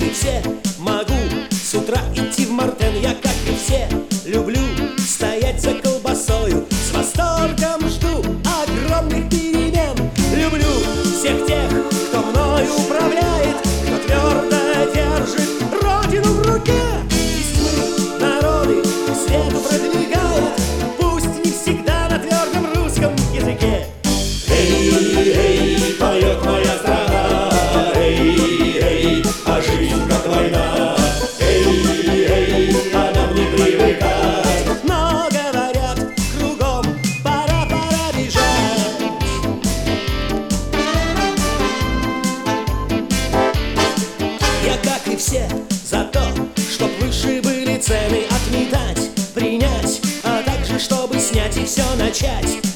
и все, могу с утра идти в Мартен. Я, как и все, люблю стоять за колбасою, с восторгом жду огромных перемен. Люблю всех тех, кто мною управляет, кто твердо держит родину в руке. Из тьмы народы к свету продвигает, пусть не всегда на твердом русском языке. Эй, эй, поет моя страна, эй, эй, а жизнь как война. Эй, эй, а нам не привыкать, но говорят кругом, пора бежать. Я, как и все, за то, чтоб выше были цены, отметать, принять, а также чтобы снять и все начать.